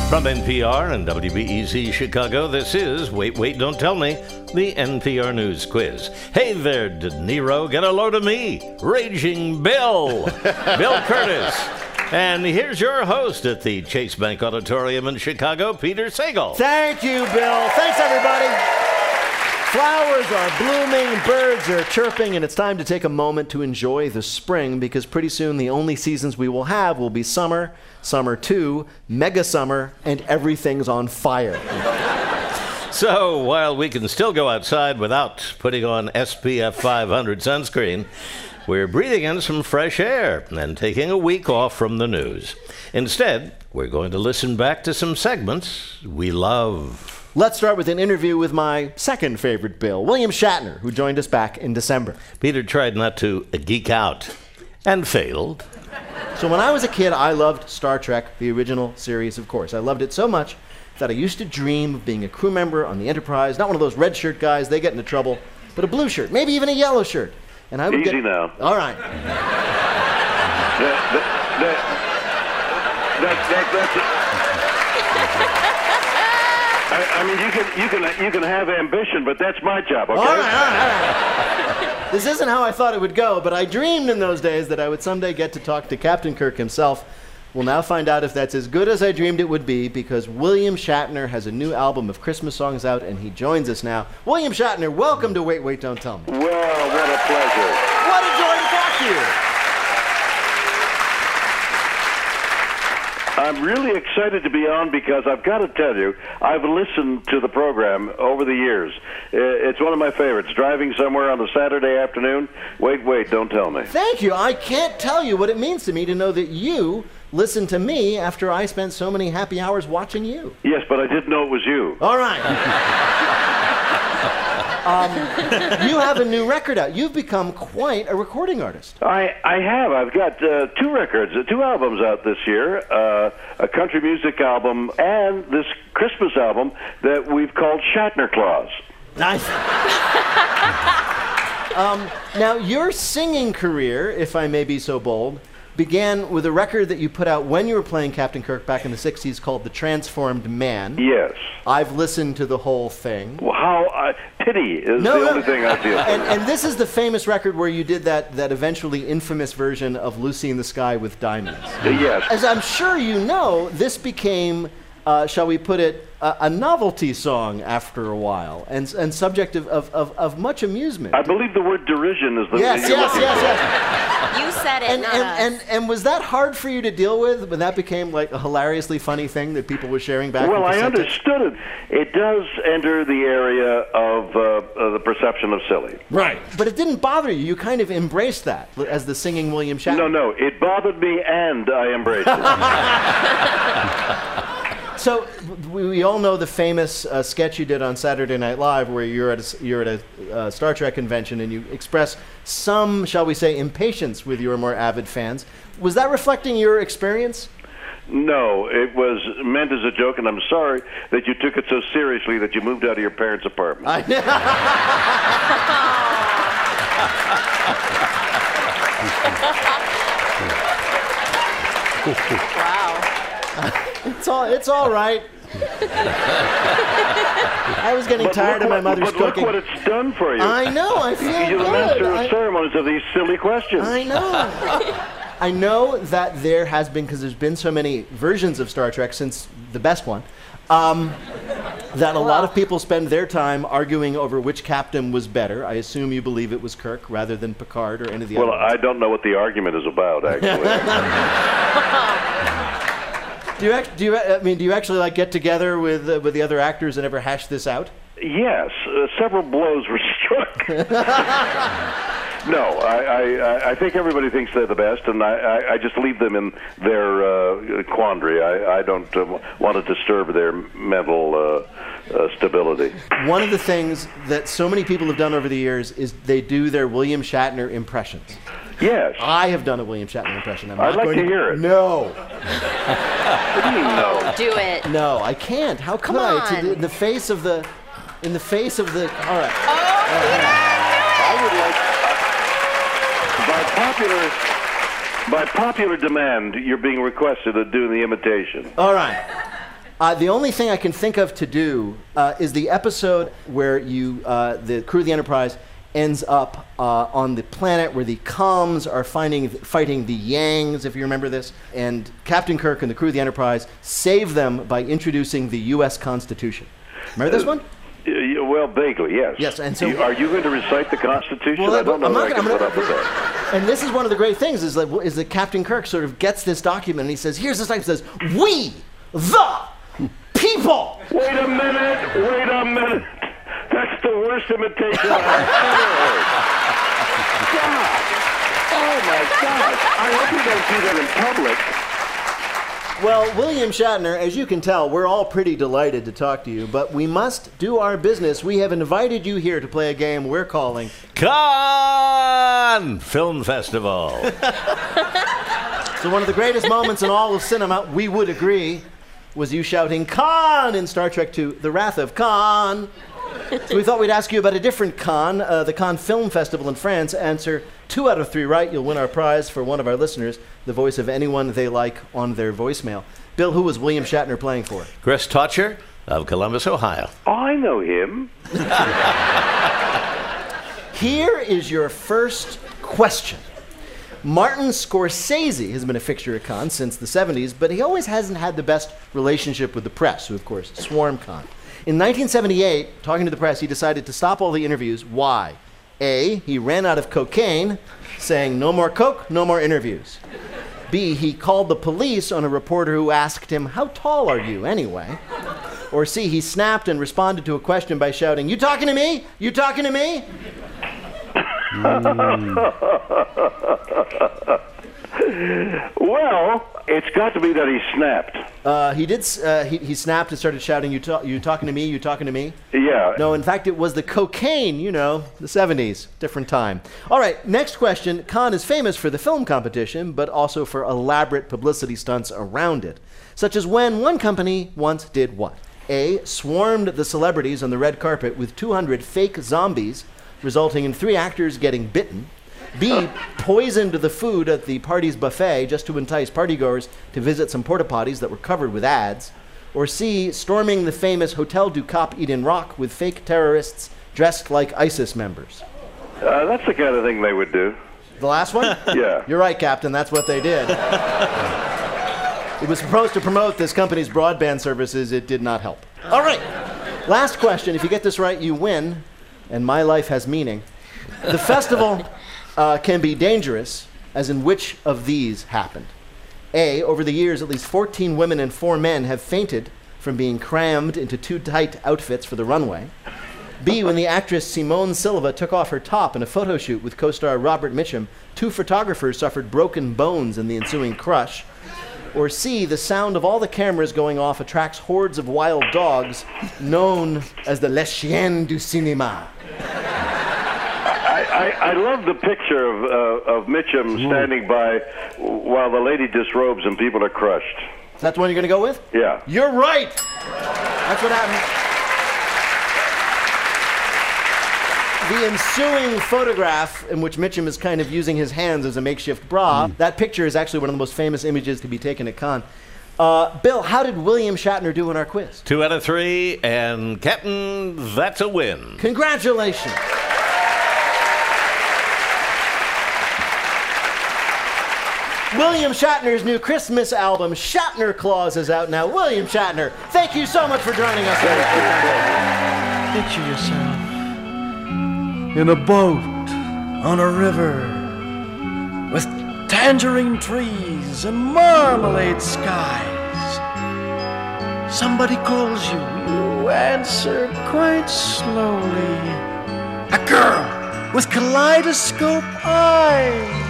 From NPR and WBEZ Chicago, this is Wait, Wait, Don't Tell Me, the NPR News Quiz. Hey there, De Niro, get a load of me, Raging Bill, Bill Curtis. And here's your host at the Chase Bank Auditorium in Chicago, Peter Sagal. Thank you, Bill. Thanks, everybody. Flowers are blooming, birds are chirping, and it's time to take a moment to enjoy the spring, because pretty soon the only seasons we will have will be summer, summer 2, mega summer, and everything's on fire. So while we can still go outside without putting on SPF 500 sunscreen, we're breathing in some fresh air and taking a week off from the news. Instead, we're going to listen back to some segments we love. Let's start with an interview with my second favorite Bill, William Shatner, who joined us back in December. Peter tried not to geek out and failed. So when I was a kid, I loved Star Trek, the original series, of course. I loved it so much that I used to dream of being a crew member on the Enterprise, not one of those red shirt guys, they get into trouble, but a blue shirt, maybe even a yellow shirt. And I would Easy now. All right. I mean, you can have ambition, but that's my job, okay? All right. This isn't how I thought it would go, but I dreamed in those days that I would someday get to talk to Captain Kirk himself. We'll now find out if that's as good as I dreamed it would be, because William Shatner has a new album of Christmas songs out, and he joins us now. William Shatner, welcome to Wait, Wait, Don't Tell Me. Well, what a pleasure. What a joy to talk to you. I'm really excited to be on because I've got to tell you, I've listened to the program over the years. It's one of my favorites. Driving somewhere on a Saturday afternoon, wait, wait, don't tell me. Thank you. I can't tell you what it means to me to know that you listen to me after I spent so many happy hours watching you. Yes, but I didn't know it was you. All right. You have a new record out. You've become quite a recording artist. I have. I've got two records, two albums out this year, a country music album and this Christmas album that we've called Shatner Claus. Nice. Now, your singing career, if I may be so bold, began with a record that you put out when you were playing Captain Kirk back in the 60s called The Transformed Man. Yes. I've listened to the whole thing. Well, pity is the only thing I feel. And this is the famous record where you did that eventually infamous version of Lucy in the Sky with Diamonds. Yes. As I'm sure you know, this became, shall we put it, a novelty song after a while, and subject of much amusement. I believe the word derision is the yes. You said it, not us. And was that hard for you to deal with when that became like a hilariously funny thing that people were sharing back? Well, I understood it. It does enter the area of the perception of silly. Right. But it didn't bother you. You kind of embraced that as the singing William Shatner. No, it bothered me, and I embraced it. So we all know the famous sketch you did on Saturday Night Live, where you're at a Star Trek convention and you express some, shall we say, impatience with your more avid fans. Was that reflecting your experience? No, it was meant as a joke, and I'm sorry that you took it so seriously that you moved out of your parents' apartment. Wow. It's all right. I was getting tired of my mother's cooking. Look what it's done for you. I know. I feel good. You're the master of ceremonies of these silly questions. I know. I know that there has been, because there's been so many versions of Star Trek since the best one, that a lot of people spend their time arguing over which captain was better. I assume you believe it was Kirk rather than Picard or any of the other ones. Well, I don't know what the argument is about, actually. Do you actually like get together with the other actors and ever hash this out? Yes, several blows were struck. No, I think everybody thinks they're the best, and I just leave them in their quandary. I don't want to disturb their mental stability. One of the things that so many people have done over the years is they do their William Shatner impressions. Yes. I have done a William Shatner impression. I'd like to hear it. No. What do you mean no? Do it. No, I can't. How could I? In the face of the. All right. Oh, Peter! I would like. By popular demand, you're being requested to do the imitation. All right. The only thing I can think of to do is the episode where the crew of the Enterprise ends up on the planet where the Coms are fighting the Yangs, if you remember this, and Captain Kirk and the crew of the Enterprise save them by introducing the U.S. Constitution. Remember this one? Well, vaguely, yes. Yes, and so are you going to recite the Constitution? Well, I don't know I'm that not I can gonna- put up with that. And this is one of the great things is that Captain Kirk sort of gets this document and he says, here's this document, says, "We, the people." Wait a minute. That's the worst imitation I've ever heard. God. Oh, my God. I hope you don't do that in public. Well, William Shatner, as you can tell, we're all pretty delighted to talk to you, but we must do our business. We have invited you here to play a game we're calling Cannes Film Festival. So one of the greatest moments in all of cinema, we would agree, was you shouting Khan in Star Trek II, The Wrath of Khan. So we thought we'd ask you about a different Cannes, the Cannes Film Festival in France. Answer 2 out of 3 right, you'll win our prize for one of our listeners, the voice of anyone they like on their voicemail. Bill, who was William Shatner playing for? Chris Totcher of Columbus, Ohio. Oh, I know him. Here is your first question. Martin Scorsese has been a fixture at Cannes since the 70s, but he always hasn't had the best relationship with the press, who, of course, swarm Cannes. In 1978, talking to the press, he decided to stop all the interviews. Why? A, he ran out of cocaine, saying, "No more coke, no more interviews." B, he called the police on a reporter who asked him, "How tall are you, anyway?" Or C, he snapped and responded to a question by shouting, "You talking to me? You talking to me?" Well, it's got to be that he snapped. He did. He snapped and started shouting, you talking to me? You talking to me?" Yeah. No, in fact, it was the cocaine, the 70s. Different time. All right, next question. Cannes is famous for the film competition, but also for elaborate publicity stunts around it, such as when one company once did what? A, swarmed the celebrities on the red carpet with 200 fake zombies, resulting in 3 actors getting bitten. B, poisoned the food at the party's buffet just to entice partygoers to visit some porta potties that were covered with ads. Or C, storming the famous Hotel du Cap Eden Rock with fake terrorists dressed like ISIS members. That's the kind of thing they would do. The last one? Yeah. You're right, Captain. That's what they did. It was supposed to promote this company's broadband services. It did not help. All right. Last question. If you get this right, you win, and my life has meaning. The festival can be dangerous, as in which of these happened? A, over the years, at least 14 women and 4 men have fainted from being crammed into too tight outfits for the runway. B, when the actress Simone Silva took off her top in a photo shoot with co-star Robert Mitchum, 2 photographers suffered broken bones in the ensuing crush. Or C, the sound of all the cameras going off attracts hordes of wild dogs known as the Les Chiens du Cinéma. I love the picture of Mitchum standing by while the lady disrobes and people are crushed. That's the one you're going to go with? Yeah. You're right! That's what happened. The ensuing photograph, in which Mitchum is kind of using his hands as a makeshift bra, that picture is actually one of the most famous images to be taken at Cannes. Bill, how did William Shatner do in our quiz? 2 out of 3, and Captain, that's a win. Congratulations! William Shatner's new Christmas album, Shatner Claus, is out now. William Shatner, thank you so much for joining us. Picture yourself in a boat on a river with tangerine trees and marmalade skies. Somebody calls you, you answer quite slowly. A girl with kaleidoscope eyes.